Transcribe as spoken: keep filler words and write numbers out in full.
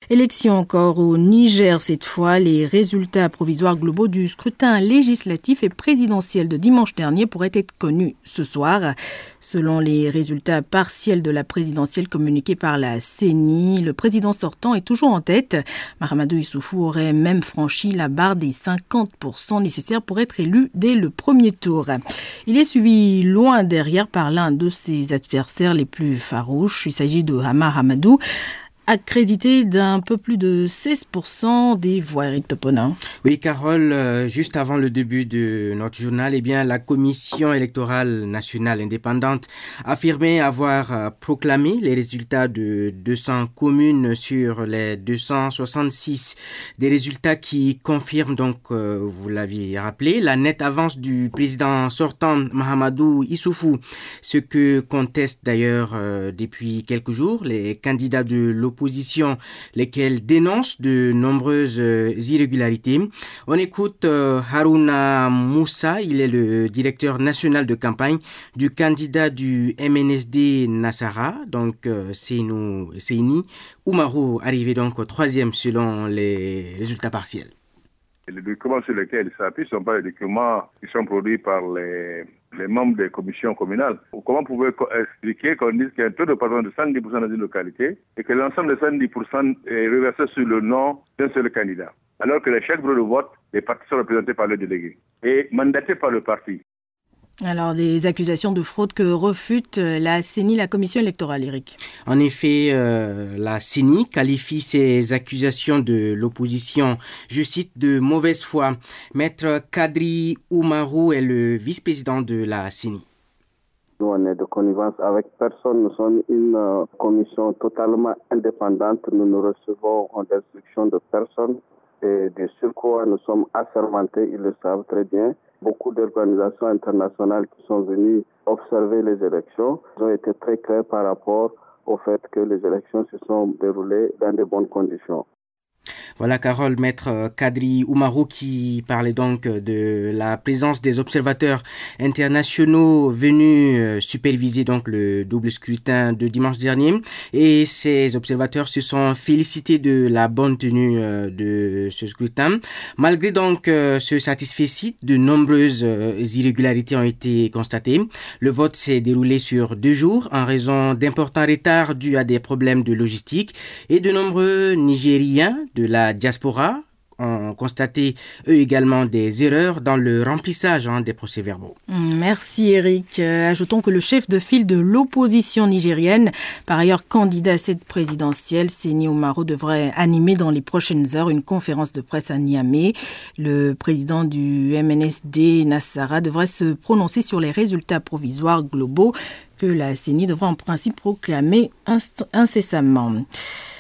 Élection encore au Niger cette fois. Les résultats provisoires globaux du scrutin législatif et présidentiel de dimanche dernier pourraient être connus ce soir. Selon les résultats partiels de la présidentielle communiqués par la C E N I, le président sortant est toujours en tête. Mahamadou Issoufou aurait même franchi la barre des cinquante pour cent nécessaires pour être élu dès le premier tour. Il est suivi loin derrière par l'un de ses adversaires les plus farouches. Il s'agit de Hama Hamadou, accrédité d'un peu plus de seize pour cent des voix. Éric Toponin. Oui, Carole, euh, juste avant le début de notre journal, eh bien, la Commission électorale nationale indépendante affirmait avoir euh, proclamé les résultats de deux cents communes sur les deux cent soixante-six. Des résultats qui confirment donc, euh, vous l'aviez rappelé, la nette avance du président sortant Mahamadou Issoufou, ce que contestent d'ailleurs euh, depuis quelques jours les candidats de l'opposition, lesquels dénoncent de nombreuses euh, irrégularités. On écoute euh, Haruna Moussa, il est le directeur national de campagne du candidat du M N S D Nassara, donc euh, Seynou Seyni Oumarou, arrivé donc au troisième selon les résultats partiels. Les documents sur lesquels il s'appuie ne sont pas les documents qui sont produits par les, les membres des commissions communales. Comment pouvez-vous expliquer qu'on dise qu'il y a un taux de pardon de soixante-dix pour cent dans une localité et que l'ensemble des soixante-dix pour cent est reversé sur le nom d'un seul candidat, alors que les chaque bureau de vote, les partis sont représentés par le délégué et mandatés par le parti. Alors, des accusations de fraude que refute la C E N I, la commission électorale, Eric. En effet, euh, la C E N I qualifie ces accusations de l'opposition, je cite, de mauvaise foi. Maître Kadri Oumarou est le vice-président de la C E N I. Nous, on est de connivence avec personne. Nous sommes une euh, commission totalement indépendante. Nous ne recevons d'instructions de personne. Et de surcroît, nous sommes assermentés, ils le savent très bien. Beaucoup d'organisations internationales qui sont venues observer les élections ont été très claires par rapport au fait que les élections se sont déroulées dans de bonnes conditions. Voilà, Carole, maître Kadri Oumarou qui parlait donc de la présence des observateurs internationaux venus superviser donc le double scrutin de dimanche dernier. Et ces observateurs se sont félicités de la bonne tenue de ce scrutin. Malgré donc ce satisfecit, de nombreuses irrégularités ont été constatées. Le vote s'est déroulé sur deux jours en raison d'importants retards dus à des problèmes de logistique et de nombreux Nigériens de la diaspora ont constaté eux également des erreurs dans le remplissage hein, des procès-verbaux. Merci Eric. Euh, ajoutons que le chef de file de l'opposition nigérienne, par ailleurs candidat à cette présidentielle, Seyni Oumarou, devrait animer dans les prochaines heures une conférence de presse à Niamey. Le président du M N S D, Nassara, devrait se prononcer sur les résultats provisoires globaux que la C E N I devrait en principe proclamer inc- incessamment.